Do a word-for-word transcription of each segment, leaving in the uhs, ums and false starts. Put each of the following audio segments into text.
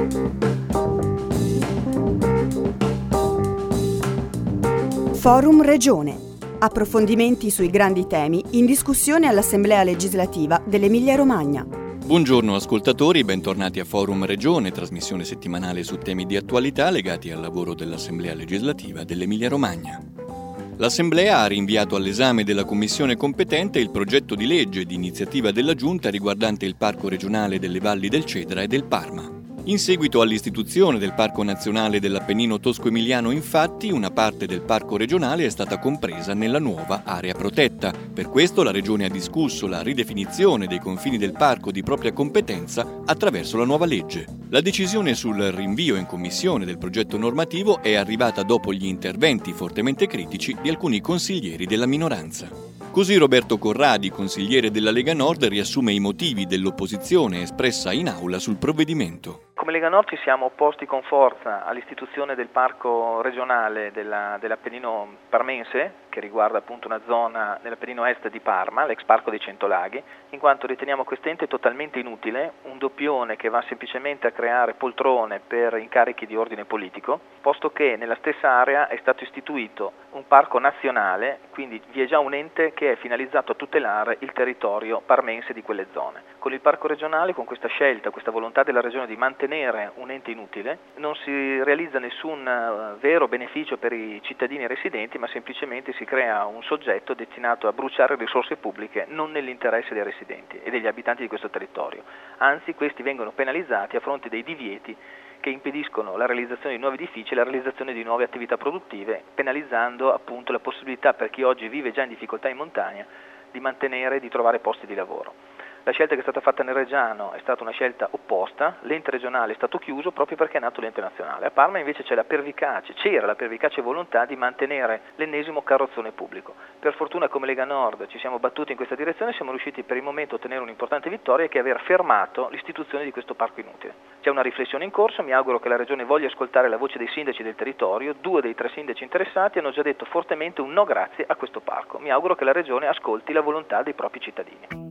Forum Regione. Approfondimenti sui grandi temi in discussione all'Assemblea legislativa dell'Emilia-Romagna. Buongiorno ascoltatori, bentornati a Forum Regione, trasmissione settimanale su temi di attualità legati al lavoro dell'Assemblea legislativa dell'Emilia-Romagna. L'Assemblea ha rinviato all'esame della Commissione competente il progetto di legge di iniziativa della Giunta riguardante il Parco regionale delle Valli del Cedra e del Parma. In seguito all'istituzione del Parco Nazionale dell'Appennino Tosco-Emiliano, infatti, una parte del parco regionale è stata compresa nella nuova area protetta. Per questo la Regione ha discusso la ridefinizione dei confini del parco di propria competenza attraverso la nuova legge. La decisione sul rinvio in commissione del progetto normativo è arrivata dopo gli interventi fortemente critici di alcuni consiglieri della minoranza. Così Roberto Corradi, consigliere della Lega Nord, riassume i motivi dell'opposizione espressa in aula sul provvedimento. Come Lega Nord ci siamo opposti con forza all'istituzione del parco regionale della, dell'Appennino parmense, che riguarda appunto una zona nell'Appennino est di Parma, l'ex parco dei Cento Laghi, in quanto riteniamo quest'ente totalmente inutile, un doppione che va semplicemente a creare poltrone per incarichi di ordine politico, posto che nella stessa area è stato istituito un parco nazionale, quindi vi è già un ente che è finalizzato a tutelare il territorio parmense di quelle zone. Con il parco regionale, con questa scelta, questa volontà della Regione di mantenere un ente inutile, non si realizza nessun uh, vero beneficio per i cittadini residenti, ma semplicemente si crea un soggetto destinato a bruciare risorse pubbliche non nell'interesse dei residenti e degli abitanti di questo territorio. Anzi, questi vengono penalizzati a fronte dei divieti che impediscono la realizzazione di nuovi edifici e la realizzazione di nuove attività produttive, penalizzando appunto la possibilità per chi oggi vive già in difficoltà in montagna di mantenere e di trovare posti di lavoro. La scelta che è stata fatta nel Reggiano è stata una scelta opposta, l'ente regionale è stato chiuso proprio perché è nato l'ente nazionale. A Parma invece c'è la pervicace, c'era la pervicace volontà di mantenere l'ennesimo carrozzone pubblico. Per fortuna come Lega Nord ci siamo battuti in questa direzione e siamo riusciti per il momento a ottenere un'importante vittoria, che è aver fermato l'istituzione di questo parco inutile. C'è una riflessione in corso, mi auguro che la Regione voglia ascoltare la voce dei sindaci del territorio. Due dei tre sindaci interessati hanno già detto fortemente un no grazie a questo parco. Mi auguro che la Regione ascolti la volontà dei propri cittadini.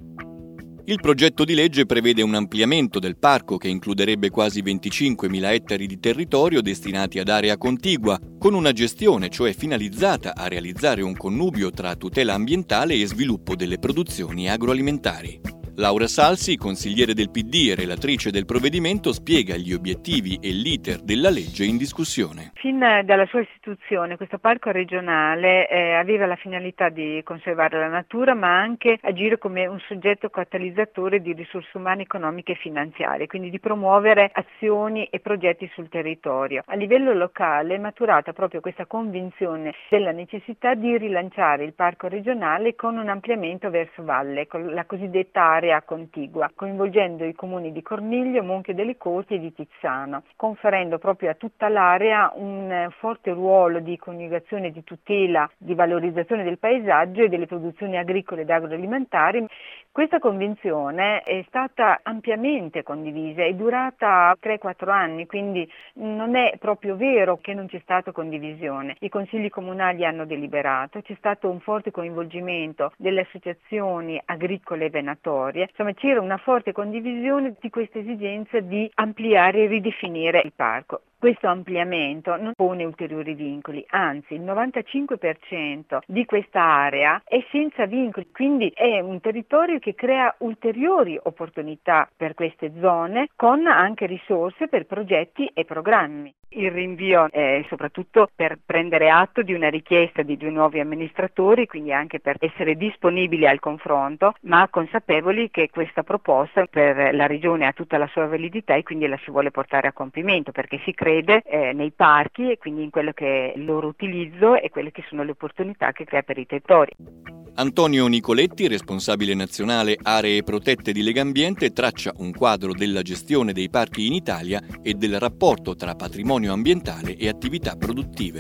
Il progetto di legge prevede un ampliamento del parco che includerebbe quasi venticinquemila ettari di territorio destinati ad area contigua, con una gestione cioè finalizzata a realizzare un connubio tra tutela ambientale e sviluppo delle produzioni agroalimentari. Laura Salsi, consigliere del P D e relatrice del provvedimento, spiega gli obiettivi e l'iter della legge in discussione. Fin dalla sua istituzione questo parco regionale eh, aveva la finalità di conservare la natura, ma anche agire come un soggetto catalizzatore di risorse umane, economiche e finanziarie, quindi di promuovere azioni e progetti sul territorio. A livello locale è maturata proprio questa convinzione della necessità di rilanciare il parco regionale con un ampliamento verso valle, con la cosiddetta area contigua, coinvolgendo i comuni di Corniglio, Monchio delle Corti e di Tizzano, conferendo proprio a tutta l'area un forte ruolo di coniugazione, di tutela, di valorizzazione del paesaggio e delle produzioni agricole ed agroalimentari. Questa convinzione è stata ampiamente condivisa, è durata tre quattro anni, quindi non è proprio vero che non c'è stata condivisione. I consigli comunali hanno deliberato, c'è stato un forte coinvolgimento delle associazioni agricole e venatorie. Insomma, c'era una forte condivisione di questa esigenza di ampliare e ridefinire il parco. Questo ampliamento non pone ulteriori vincoli, anzi il novantacinque per cento di questa area è senza vincoli, quindi è un territorio che crea ulteriori opportunità per queste zone con anche risorse per progetti e programmi. Il rinvio è soprattutto per prendere atto di una richiesta di due nuovi amministratori, quindi anche per essere disponibili al confronto, ma consapevoli che questa proposta per la Regione ha tutta la sua validità e quindi la si vuole portare a compimento, perché si crede eh, nei parchi e quindi in quello che è il loro utilizzo e quelle che sono le opportunità che crea per i territori. Antonio Nicoletti, responsabile nazionale aree protette di Legambiente, traccia un quadro della gestione dei parchi in Italia e del rapporto tra patrimonio ambientale e attività produttive. Il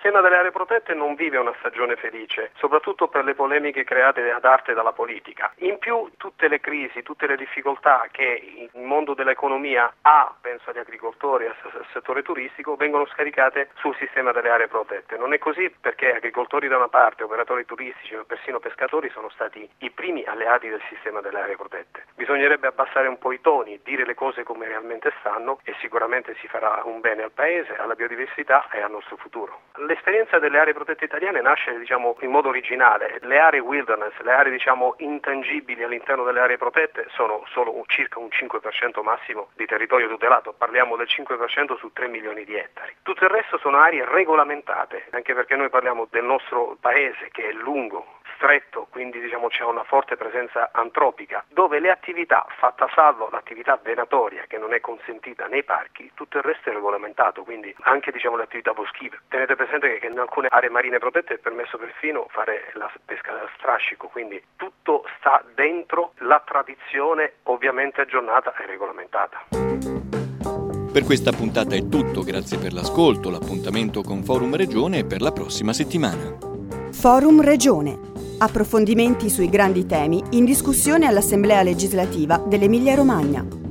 sistema delle aree protette non vive una stagione felice, soprattutto per le polemiche create ad arte dalla politica. In più, tutte le crisi, tutte le difficoltà che il mondo dell'economia ha, penso agli agricoltori, al settore turistico, vengono scaricate sul sistema delle aree protette. Non è così perché agricoltori da una parte, operatori turistici o persino pescatori sono stati i primi alleati del sistema delle aree protette. Bisognerebbe abbassare un po' i toni, dire le cose come realmente stanno e sicuramente si farà un bene al paese, alla biodiversità e al nostro futuro. L'esperienza delle aree protette italiane nasce diciamo in modo originale. Le aree wilderness, le aree diciamo intangibili all'interno delle aree protette sono solo un, circa un cinque per cento massimo di territorio tutelato, parliamo del cinque per cento su tre milioni di ettari. Tutto il resto sono aree regolamentate, anche perché noi parliamo del nostro paese che è lungo, stretto, quindi diciamo c'è una forte presenza antropica, dove le attività, fatta salvo l'attività venatoria che non è consentita nei parchi, tutto il resto è regolamentato, quindi anche diciamo le attività boschive. Tenete presente che in alcune aree marine protette è permesso perfino fare la pesca da strascico, quindi tutto sta dentro la tradizione ovviamente aggiornata e regolamentata. Per questa puntata è tutto, grazie per l'ascolto, l'appuntamento con Forum Regione è per la prossima settimana. Forum Regione. Approfondimenti sui grandi temi in discussione all'Assemblea legislativa dell'Emilia Romagna.